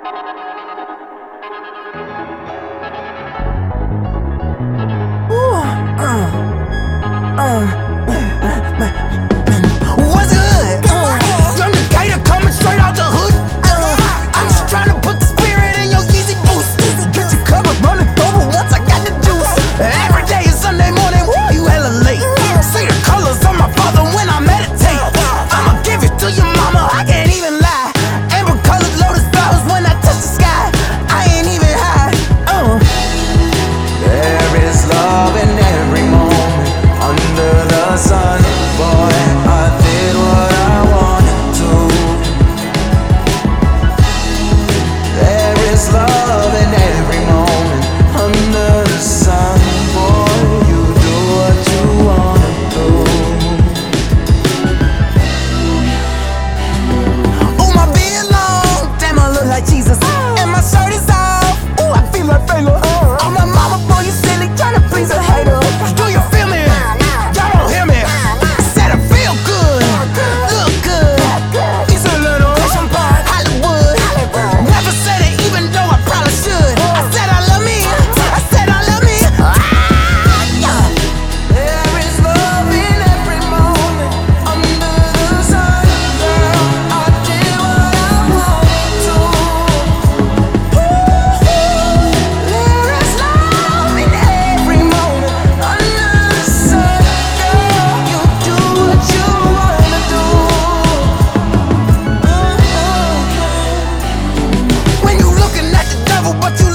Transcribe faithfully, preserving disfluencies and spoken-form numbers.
What's good? Young Decatur coming straight out the hood. I'm just trying to put the spirit in your Yeezy boost. Get your cover running over once I got the juice. Every day is Sunday morning, woo, you hella late. See the colors on my father when I meditate. I'ma give it to your mama, I can't even lie. Amber colored lotus flowers when I touch the sky. I ain't even high. Uh. There is love in every moment under the sun. Boy, I did what I wanted to. There is love in every moment under the sun. Boy, you do what you wanna do. Ooh, my beard long, damn, I look like Jesus. And my shirt is off, ooh, I feel like Taylor. Oh, my mama, boy, you silly, tryna please a hater. Do you feel me? Y'all don't hear me. Said I feel good, look good. East Atlanta, Hollywood. Never said it, even though I probably should. I said I love me, I said I love me. Ah, yeah. There is love in every moment under the sun. Girl, I did what I wanted to. There is love in every moment under the sun. Girl, you do what you wanna do. When you looking at the devil, but you